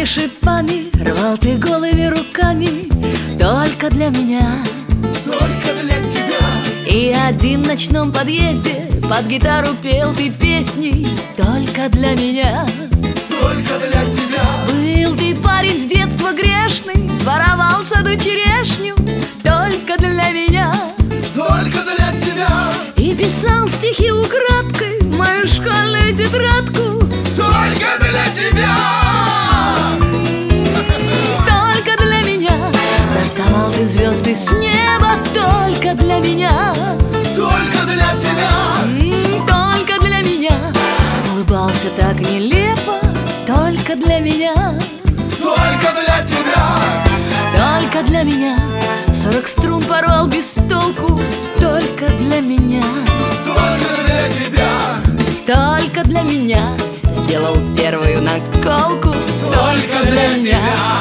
шипами, рвал ты голыми руками, только для меня, только для тебя. И один в ночном подъезде под гитару пел ты песни, только для меня, только для тебя. Был ты парень с детства грешный, воровал в саду черешню, только для меня, только для тебя. И писал стихи украдкой в мою школьную тетрадку, только для тебя. Только для меня доставал ты звезды с неба, только для меня, только для тебя. Только для меня улыбался так нелепо, только для меня, только для тебя. только для меня 40 струн порвал без толку, только для меня, только для тебя. только для меня сделал первую наколку, только для меня.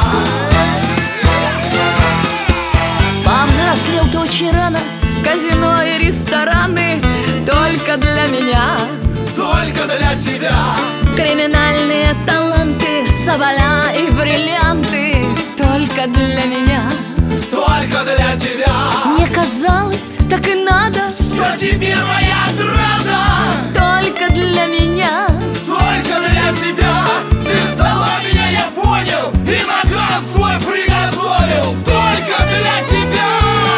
Повзрослел ты очень рано, казино и рестораны, только для меня, только для тебя. криминальные таланты, соболя и бриллианты, только для меня. Только для тебя. Мне казалось, так и надо, Все тебе моя отрада. только для меня, Только для тебя. Ты сдала меня, я понял, и наказ свой приготовил. Только для тебя.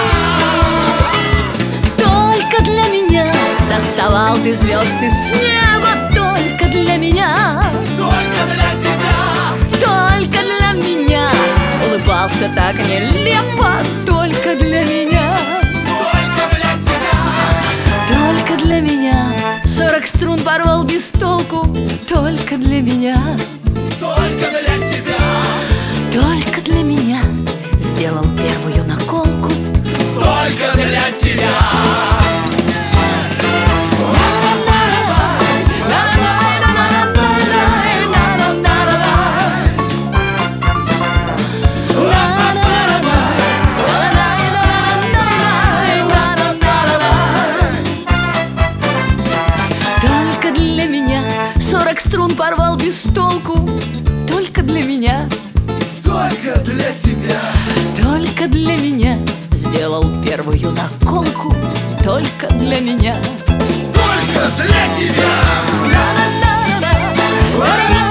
только для меня доставал ты звезды с неба, только для меня, Только для тебя. только для меня улыбался так нелепо, только для меня, Только для тебя. только для меня 40 струн порвал без толку, только для меня, Только для тебя. только для меня сделал первую наколку, Только для тебя. Только для меня 40 струн порвал без толку, только для меня, Только для тебя. только для меня сделал первую наколку, только для меня. Только для тебя. La-la-la-la-la.